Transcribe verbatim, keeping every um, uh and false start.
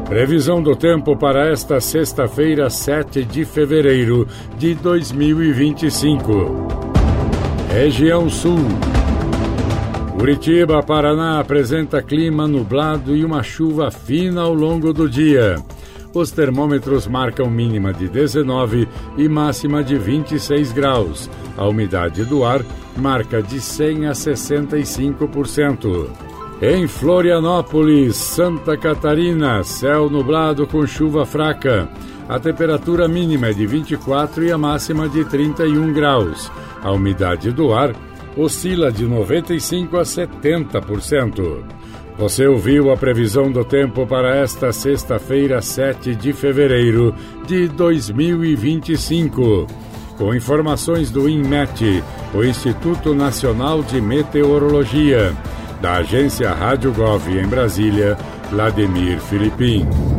Previsão do tempo para esta sexta-feira, sete de fevereiro de dois mil e vinte e cinco. Região Sul. Curitiba, Paraná, apresenta clima nublado e uma chuva fina ao longo do dia. Os termômetros marcam mínima de dezenove e máxima de vinte e seis graus. A umidade do ar marca de cem a sessenta e cinco por cento. Em Florianópolis, Santa Catarina, céu nublado com chuva fraca. A temperatura mínima é de vinte e quatro e a máxima de trinta e um graus. A umidade do ar oscila de noventa e cinco a setenta por cento. Você ouviu a previsão do tempo para esta sexta-feira, sete de fevereiro de dois mil e vinte e cinco. Com informações do INMET, o Instituto Nacional de Meteorologia. Da agência Rádio Gov em Brasília, Vladimir Filipim.